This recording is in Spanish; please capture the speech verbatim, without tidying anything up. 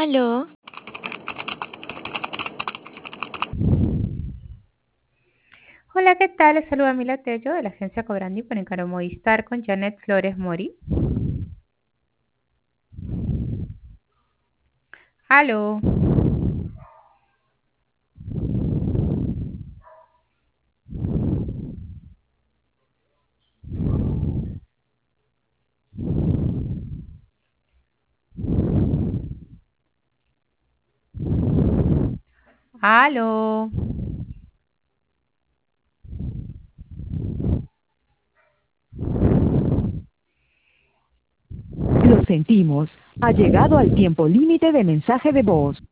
Aló, Hola, ¿qué tal? Les saluda Mila Tello de la agencia Cobrandi por Encaro Movistar con Janet Flores Mori. Aló, aló. Lo sentimos. Ha llegado al tiempo límite de mensaje de voz.